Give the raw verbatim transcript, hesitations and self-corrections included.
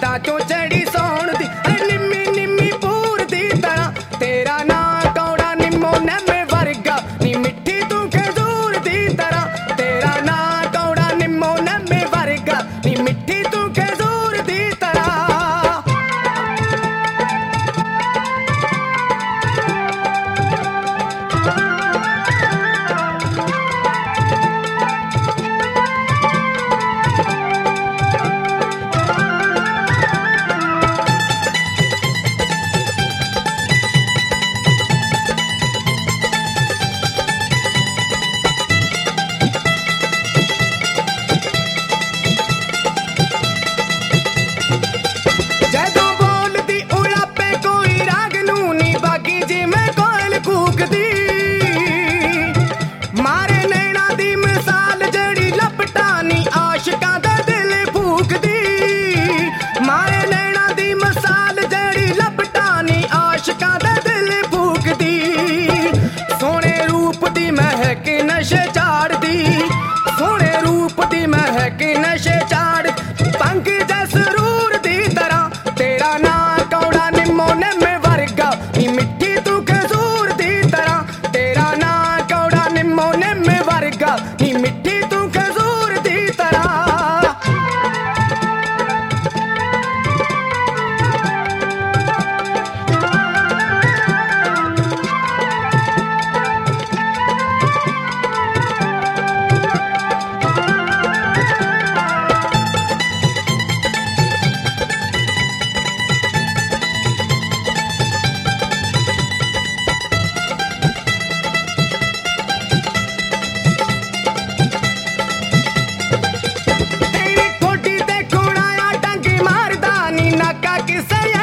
ਪੱਤਾਂ ਚੋਂ ਚੜੀ ਸੌਣ ਦੀ ਨਿੰਮੀ ਨਿੰਮੀ ਪੂਰ ਦੀ ਤਰ੍ਹਾਂ ਤੇਰਾ ਨਾਂ ਕੌੜਾ ਨਿੰਮੋ ਨੈਮੇ ਵਰਗਾ ਨੀ ਮਿੱਠੀ ਤੂੰ ਖਜੂਰ ਦੀ ਤਰ੍ਹਾਂ ਤੇਰਾ ਨਾਂ ਕੌੜਾ ਨਿੰਮੋ ਨੈਮੇ ਵਰਗਾ ਨੀ ਮਿੱਠੀ ਤੂੰ ਖਜੂਰ ਦੀ ਤਰ੍ਹਾਂ ਨਸ਼ੇ ਝਾੜਦੀ ਸੋਹਣੇ ਰੂਪ ਦੀ ਮਹਿਕ ਨਸ਼ੇ ਝਾੜ ਪੰਗ ਜੈ ਸਰੂਰ ਦੀ ਤਰ੍ਹਾਂ ਤੇਰਾ ਨਾਂ ਕੌੜਾ ਨਿੰਮੋ ਨੈਮੇ ਵਰਗਾ ਨੀ ਮਿੱਠੀ ਤੂੰ ਖਜੂਰ ਦੀ ਤਰ੍ਹਾਂ ਤੇਰਾ ਨਾਂ ਕੌੜਾ ਨਿੰਮੋ ਨੈਮੇ ਵਰਗਾ ਨੀ ਮਿੱਠੀ ਤੂੰ ਖਜੂਰ ਦੀ ਤਰ੍ਹਾਂ ਕਿਸੇ